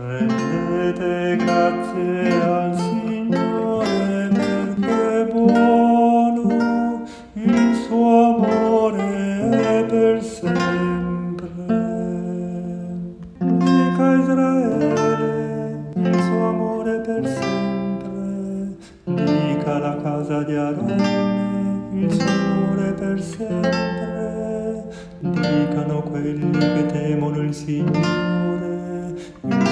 Rendete grazie al Signore perché è buono, il suo amore è per sempre. Dica Israele, il suo amore è per sempre. Dica la casa di Aronne, il suo amore è per sempre. Dicano quelli che temono il Signore, il